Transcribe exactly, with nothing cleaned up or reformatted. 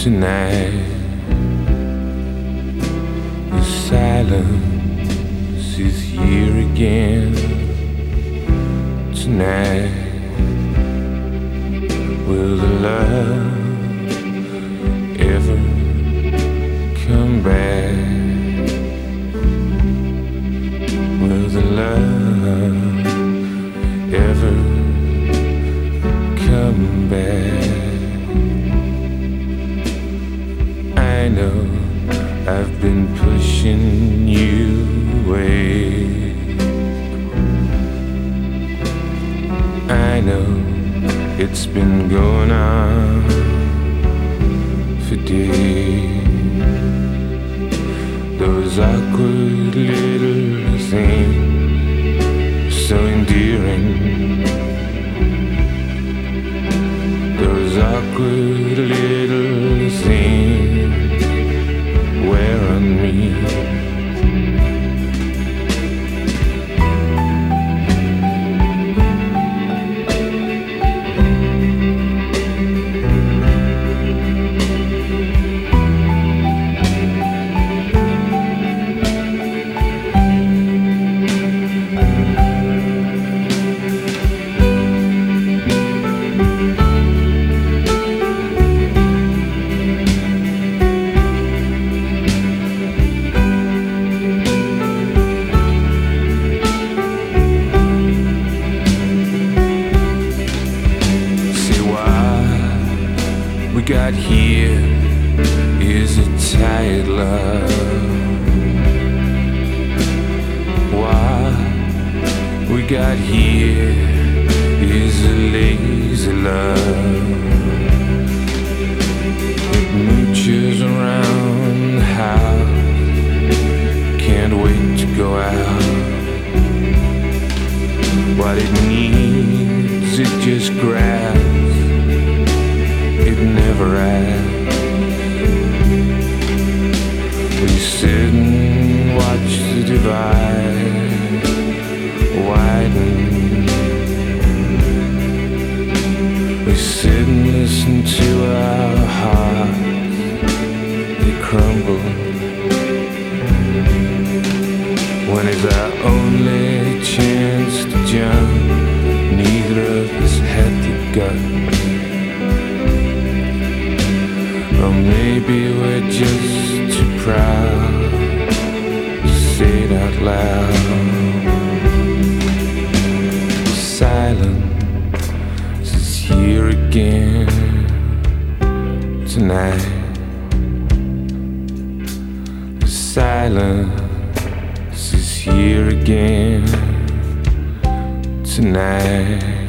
tonight. The silence is here again tonight. Will the love ever come back? Will the love ever come back? I know I've been pushing you away. I know it's been going on for days. Those awkward little things, so endearing. Those awkward little things wear on me. We got here is a tired love. What we got here is a lazy love. It mooches around the house, can't wait to go out. What it needs, it just grabs. It never asks. We sit and watch the divide widen. We sit and listen to our hearts, they crumble. When it's our only chance to jump, neither of us had the guts. Or maybe we're just too proud to say it out loud. The silence is here again tonight. The silence is here again tonight.